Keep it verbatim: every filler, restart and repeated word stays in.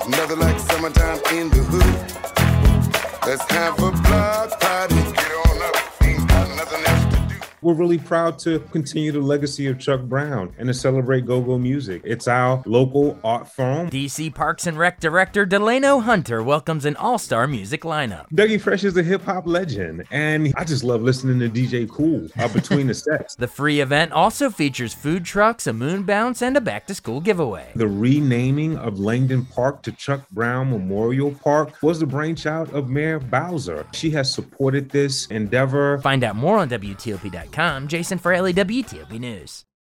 Nothing like summertime in the hood. Let's have a block party. Get on up, ain't got nothing else to do. We're really proud to continue the legacy of Chuck Brown and to celebrate go-go music. It's our local art form. D C Parks and Rec Director Delano Hunter welcomes an all-star music lineup. Dougie Fresh is a hip-hop legend, and I just love listening to D J Cool uh, between the sets. The free event also features food trucks, a moon bounce, and a back-to-school giveaway. The renaming of Langdon Park to Chuck Brown Memorial Park was the brainchild of Mayor Bowser. She has supported this endeavor. Find out more on W T O P dot com. Jason Fraley, W T O P News.